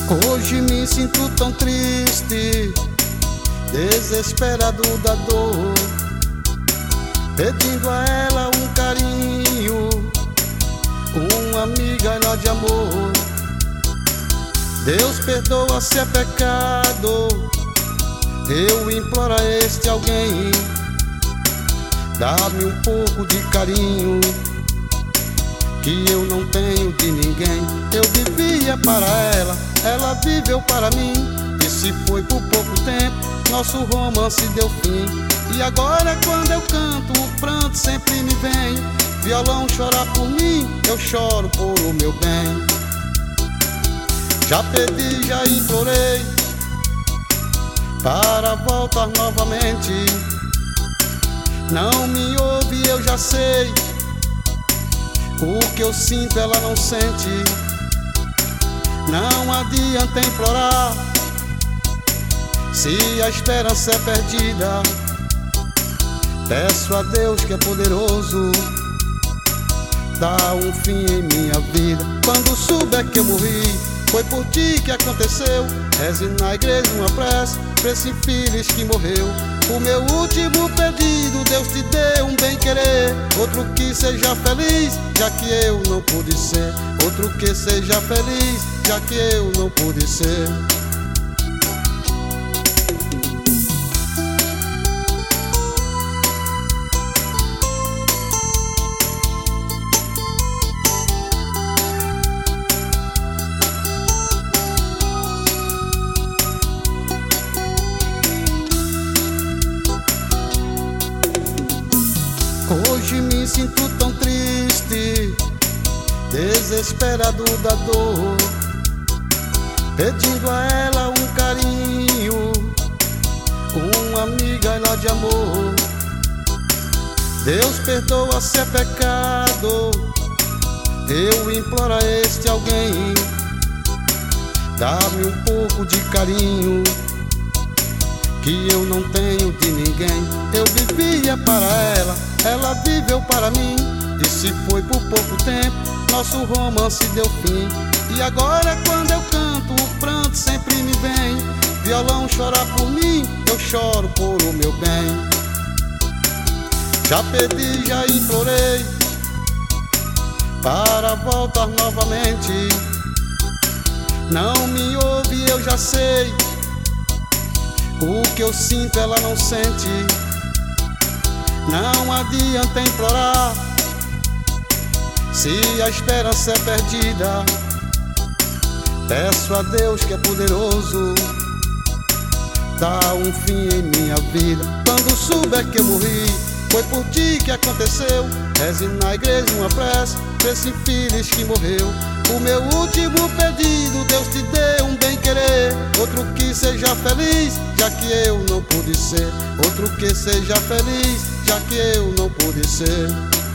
Hoje me sinto tão triste, desesperado da dor, pedindo a ela um carinho, uma migalha de amor. Deus perdoa se é pecado, eu imploro a este alguém, dá-me um pouco de carinho, que eu não tenho de ninguém. Eu vivia para ela, ela viveu para mim, e se foi por pouco tempo, nosso romance deu fim. E agora quando eu canto, o pranto sempre me vem, violão chora por mim, eu choro por o meu bem. Já pedi, já implorei, para voltar novamente, não me ouve, eu já sei, o que eu sinto ela não sente. Não adianta implorar, se a esperança é perdida. Peço a Deus que é poderoso, dá um fim em minha vida. Quando souber que eu morri, foi por ti que aconteceu. Reze na igreja uma prece pra esse infeliz que morreu. O meu último pedido, Deus te dê um bem querer, outro que seja feliz, já que eu não pude ser. Outro que seja feliz, já que eu não pude ser. Hoje me sinto tão triste, desesperado da dor, pedindo a ela um carinho, uma migalha de amor. Deus perdoa se é pecado, eu imploro a este alguém, dá-me um pouco de carinho, que eu não tenho de ninguém. Eu vivia para ela, ela viveu para mim, e se foi por pouco tempo, nosso romance deu fim. E agora quando eu canto, o pranto sempre me vem, violão chora por mim, eu choro por o meu bem. Já pedi, já implorei, para voltar novamente, não me ouve, eu já sei, o que eu sinto ela não sente. Não adianta implorar, se a esperança é perdida. Peço a Deus que é poderoso, dá um fim em minha vida. Quando souber que eu morri, foi por ti que aconteceu. Reze na igreja uma prece pra esse infeliz que morreu. O meu último pedido, Deus te dê um bem querer, outro que seja feliz, já que eu não pude ser. Outro que seja feliz, já que eu não pude ser.